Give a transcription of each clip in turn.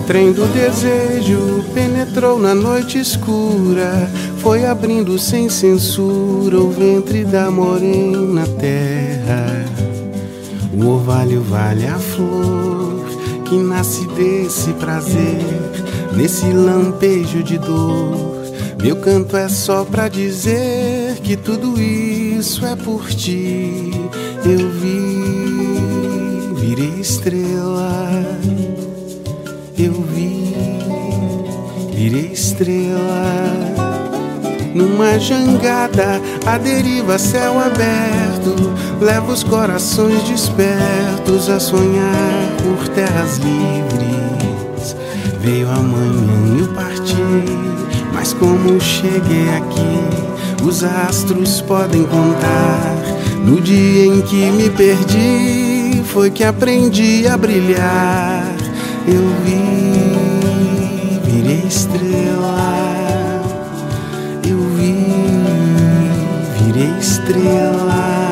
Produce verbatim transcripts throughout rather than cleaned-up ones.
Trem do desejo penetrou na noite escura, foi abrindo sem censura o ventre da morena terra. O orvalho vale a flor que nasce desse prazer, nesse lampejo de dor. Meu canto é só pra dizer que tudo isso é por ti. Eu vi, virei estrela. Eu vi, virei estrela. Numa jangada, a deriva, céu aberto, leva os corações despertos a sonhar por terras livres. Veio amanhã e eu parti, mas como cheguei aqui, os astros podem contar. No dia em que me perdi, foi que aprendi a brilhar. Eu vi, virei estrela. Eu vi, virei estrela.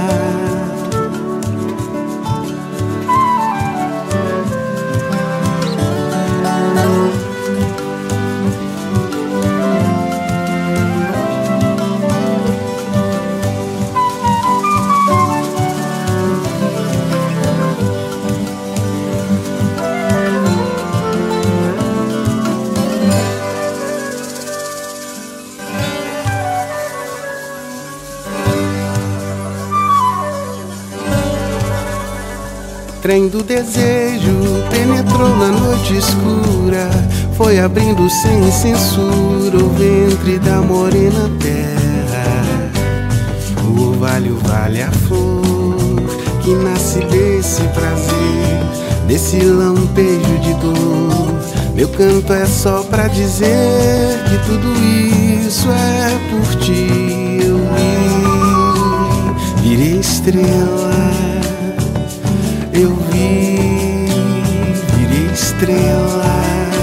Trem do desejo penetrou na noite escura, foi abrindo sem censura o ventre da morena terra. O orvalho vale a flor que nasce desse prazer, desse lampejo de dor. Meu canto é só pra dizer que tudo isso é por ti. Eu vi, virei estrela. Eu vi, virei estrela.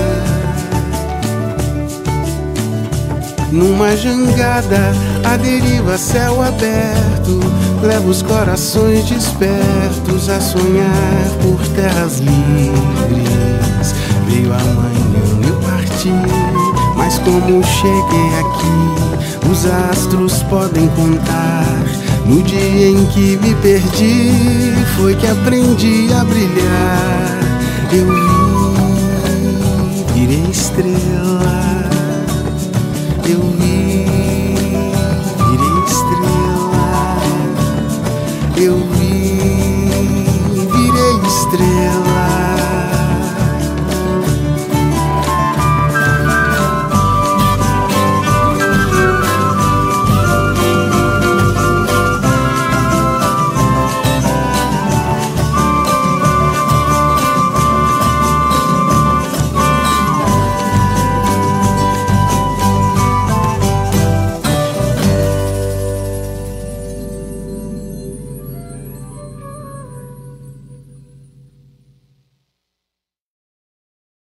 Numa jangada, a deriva, céu aberto, leva os corações despertos a sonhar por terras livres. Veio amanhã, eu parti, mas como cheguei aqui, os astros podem contar. No dia em que me perdi, foi que aprendi a brilhar. Eu vi, virei estrela.